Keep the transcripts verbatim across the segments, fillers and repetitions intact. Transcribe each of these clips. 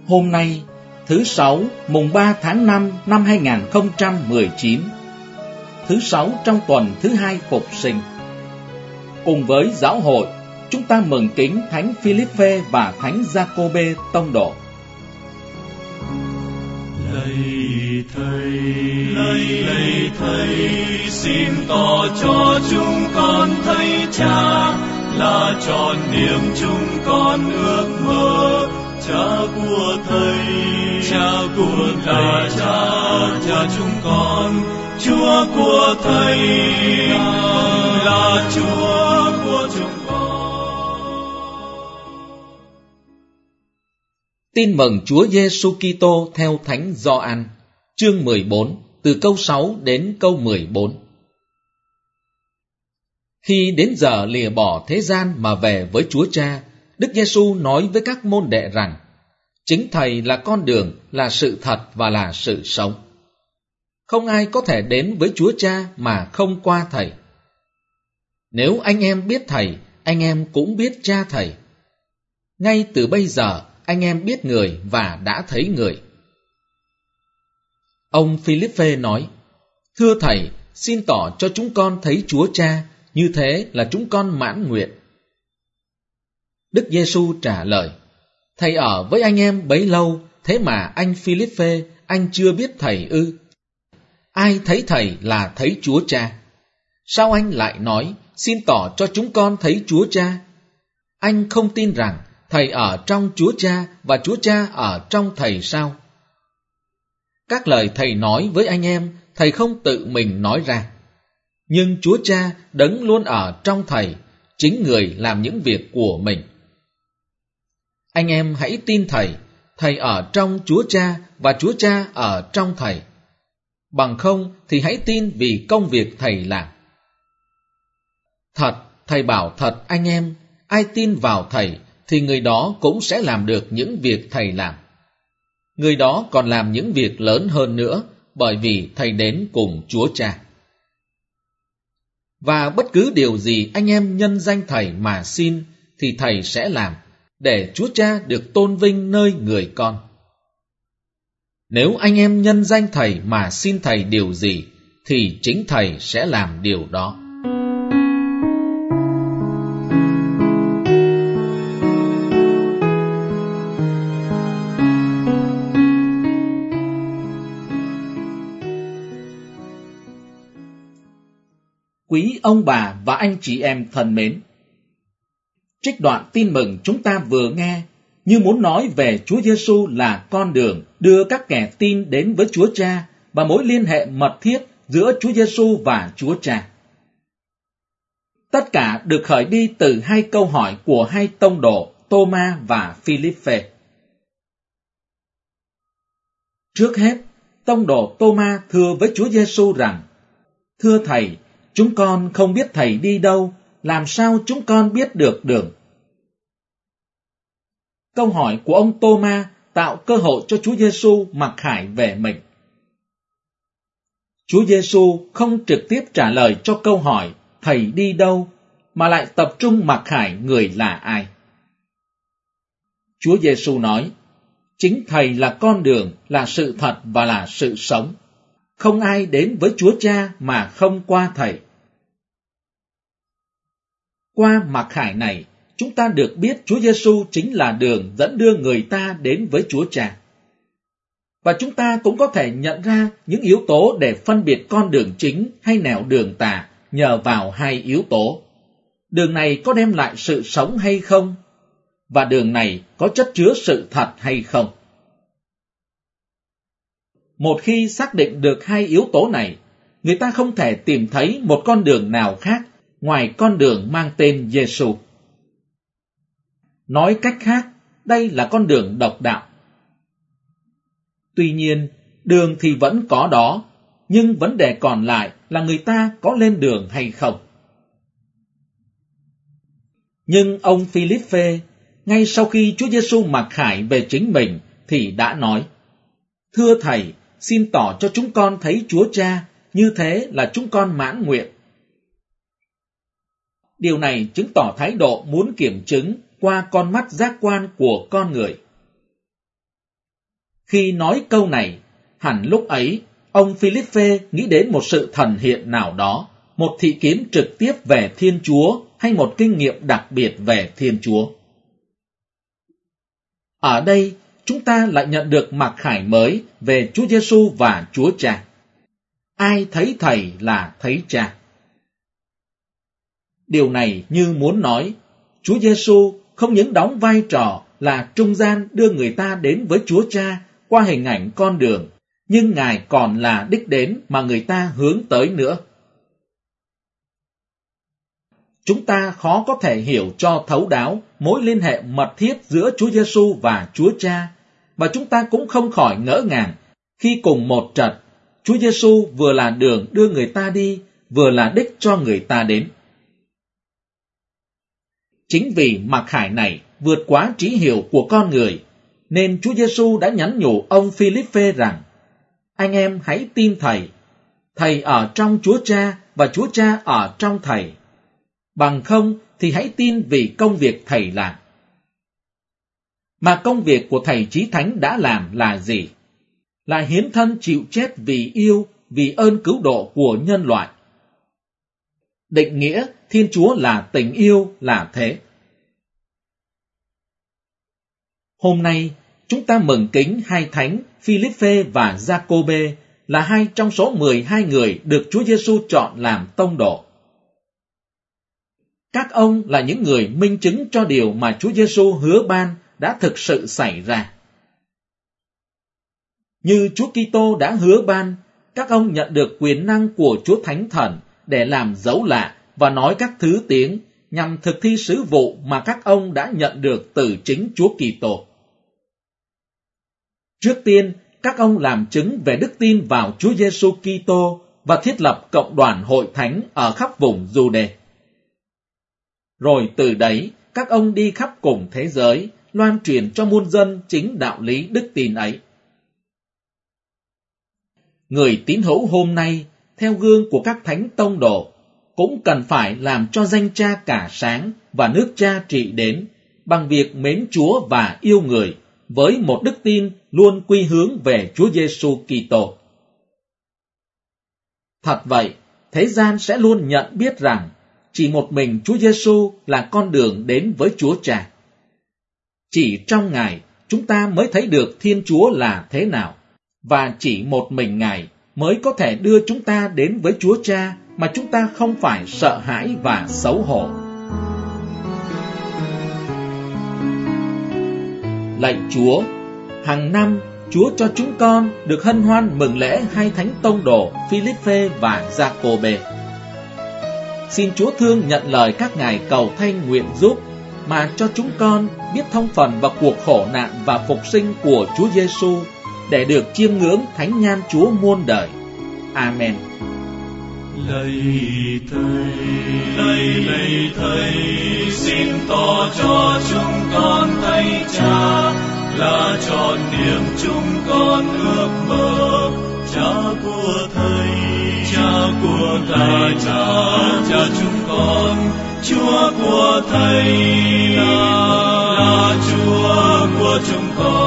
Hôm nay, thứ Sáu, mùng ba tháng năm năm hai nghìn không trăm mười chín, thứ Sáu trong tuần thứ hai Phục sinh. Cùng với giáo hội, chúng ta mừng kính Thánh Philippe và Thánh Giacôbê tông đồ. Lạy Thầy, lạy lạy Thầy, xin tỏ cho chúng con thấy Cha, là tròn niềm chúng con ước mơ. Cha của Thầy, Cha của Thầy, Cha, Cha chúng con, Chúa của Thầy, là Chúa của chúng con. Tin mừng Chúa Giêsu Kitô theo Thánh Gioan, chương mười bốn, từ câu sáu đến câu mười bốn. Khi đến giờ lìa bỏ thế gian mà về với Chúa Cha, Đức Giêsu nói với các môn đệ rằng: chính Thầy là con đường, là sự thật và là sự sống. Không ai có thể đến với Chúa Cha mà không qua Thầy. Nếu anh em biết Thầy, anh em cũng biết Cha Thầy. Ngay từ bây giờ, anh em biết Người và đã thấy Người. Ông Philippe nói: thưa Thầy, xin tỏ cho chúng con thấy Chúa Cha, như thế là chúng con mãn nguyện. Đức Giêsu trả lời: Thầy ở với anh em bấy lâu, thế mà anh Philippe, anh chưa biết Thầy ư? Ai thấy Thầy là thấy Chúa Cha. Sao anh lại nói, xin tỏ cho chúng con thấy Chúa Cha? Anh không tin rằng Thầy ở trong Chúa Cha và Chúa Cha ở trong Thầy sao? Các lời Thầy nói với anh em, Thầy không tự mình nói ra. Nhưng Chúa Cha đấng luôn ở trong Thầy, chính Người làm những việc của mình. Anh em hãy tin Thầy, Thầy ở trong Chúa Cha và Chúa Cha ở trong Thầy. Bằng không thì hãy tin vì công việc Thầy làm. Thật, Thầy bảo thật anh em, ai tin vào Thầy thì người đó cũng sẽ làm được những việc Thầy làm. Người đó còn làm những việc lớn hơn nữa, bởi vì Thầy đến cùng Chúa Cha. Và bất cứ điều gì anh em nhân danh Thầy mà xin thì Thầy sẽ làm, để Chúa Cha được tôn vinh nơi người con. Nếu anh em nhân danh Thầy mà xin Thầy điều gì, thì chính Thầy sẽ làm điều đó. Quý ông bà và anh chị em thân mến, trích đoạn tin mừng chúng ta vừa nghe như muốn nói về Chúa Giêsu là con đường đưa các kẻ tin đến với Chúa Cha và mối liên hệ mật thiết giữa Chúa Giêsu và Chúa Cha. Tất cả được khởi đi từ hai câu hỏi của hai tông đồ Tô-ma và Philippe. Trước hết, tông đồ Tô-ma thưa với Chúa Giêsu rằng: thưa Thầy, chúng con không biết Thầy đi đâu, làm sao chúng con biết được đường? Câu hỏi của ông Tô-ma tạo cơ hội cho Chúa Giêsu mặc khải về mình. Chúa Giêsu không trực tiếp trả lời cho câu hỏi Thầy đi đâu, mà lại tập trung mặc khải người là ai. Chúa Giêsu nói: chính Thầy là con đường, là sự thật và là sự sống. Không ai đến với Chúa Cha mà không qua Thầy. Qua mặc khải này, chúng ta được biết Chúa Giêsu chính là đường dẫn đưa người ta đến với Chúa Cha. Và chúng ta cũng có thể nhận ra những yếu tố để phân biệt con đường chính hay nẻo đường tà nhờ vào hai yếu tố. Đường này có đem lại sự sống hay không? Và đường này có chất chứa sự thật hay không? Một khi xác định được hai yếu tố này, người ta không thể tìm thấy một con đường nào khác ngoài con đường mang tên Giêsu. Nói cách khác, đây là con đường độc đạo. Tuy nhiên, đường thì vẫn có đó, nhưng vấn đề còn lại là người ta có lên đường hay không. Nhưng ông Philippe, ngay sau khi Chúa Giêsu mặc khải về chính mình, thì đã nói: thưa Thầy, xin tỏ cho chúng con thấy Chúa Cha, như thế là chúng con mãn nguyện. Điều này chứng tỏ thái độ muốn kiểm chứng qua con mắt giác quan của con người. Khi nói câu này, hẳn lúc ấy, ông Philippe nghĩ đến một sự thần hiện nào đó, một thị kiến trực tiếp về Thiên Chúa hay một kinh nghiệm đặc biệt về Thiên Chúa. Ở đây, chúng ta lại nhận được mặc khải mới về Chúa Giêsu và Chúa Cha. Ai thấy Thầy là thấy Cha. Điều này như muốn nói, Chúa Giêsu không những đóng vai trò là trung gian đưa người ta đến với Chúa Cha qua hình ảnh con đường, nhưng Ngài còn là đích đến mà người ta hướng tới nữa. Chúng ta khó có thể hiểu cho thấu đáo mối liên hệ mật thiết giữa Chúa Giêsu và Chúa Cha, và chúng ta cũng không khỏi ngỡ ngàng khi cùng một trật, Chúa Giêsu vừa là đường đưa người ta đi, vừa là đích cho người ta đến. Chính vì mặc khải này vượt quá trí hiểu của con người, nên Chúa Giêsu đã nhắn nhủ ông Philippe rằng: anh em hãy tin Thầy, Thầy ở trong Chúa Cha và Chúa Cha ở trong Thầy. Bằng không thì hãy tin vì công việc Thầy làm. Mà công việc của Thầy Chí Thánh đã làm là gì? Là hiến thân chịu chết vì yêu, vì ơn cứu độ của nhân loại. Định nghĩa Thiên Chúa là tình yêu là thế. Hôm nay, chúng ta mừng kính hai thánh Philippe và Giacôbê là hai trong số mười hai người được Chúa Giêsu chọn làm tông đồ. Các ông là những người minh chứng cho điều mà Chúa Giêsu hứa ban đã thực sự xảy ra. Như Chúa Kitô đã hứa ban, các ông nhận được quyền năng của Chúa Thánh Thần để làm dấu lạ và nói các thứ tiếng nhằm thực thi sứ vụ mà các ông đã nhận được từ chính Chúa Kitô. Trước tiên, các ông làm chứng về đức tin vào Chúa Giêsu Kitô và thiết lập cộng đoàn hội thánh ở khắp vùng Giu-đê. Rồi từ đấy, các ông đi khắp cùng thế giới, loan truyền cho muôn dân chính đạo lý đức tin ấy. Người tín hữu hôm nay, theo gương của các thánh tông đồ, cũng cần phải làm cho danh Cha cả sáng và nước Cha trị đến bằng việc mến Chúa và yêu người, với một đức tin luôn quy hướng về Chúa Giêsu Kitô. Thật vậy, thế gian sẽ luôn nhận biết rằng chỉ một mình Chúa Giêsu là con đường đến với Chúa Cha. Chỉ trong Ngài, chúng ta mới thấy được Thiên Chúa là thế nào, và chỉ một mình Ngài mới có thể đưa chúng ta đến với Chúa Cha mà chúng ta không phải sợ hãi và xấu hổ. Lạy Chúa, hàng năm Chúa cho chúng con được hân hoan mừng lễ hai thánh tông đồ Philippe và Giacôbê. Xin Chúa thương nhận lời các ngài cầu thanh nguyện giúp, mà cho chúng con biết thông phần vào cuộc khổ nạn và phục sinh của Chúa Giêsu, để được chiêm ngưỡng thánh nhan Chúa muôn đời. Amen. Lạy Thầy, lạy lạy Thầy, xin tỏ cho chúng con thấy Cha, là tròn niềm chúng con ước mơ. Cha của Thầy, Cha của Thầy, Cha, Cha chúng con, Chúa của Thầy là, là Chúa của chúng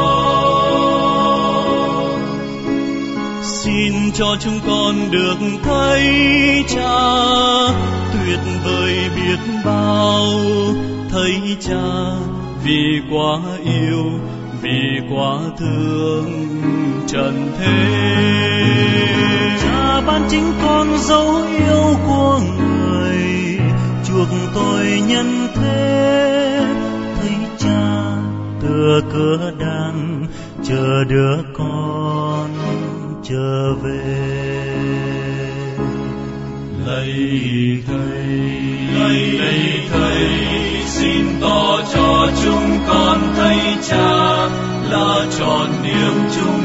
con. Xin cho chúng con được thấy Cha tuyệt vời biết bao, thấy Cha vì quá yêu, vì quá thương trần thế. Cha ban chính con dấu yêu của người, chuộc tôi nhân thế. Thấy Cha tựa cửa đàn chờ đứa con trở về. Lạy Thầy, lạy lạy Thầy, xin tỏ cho chúng con thấy Cha, là tròn niềm chúng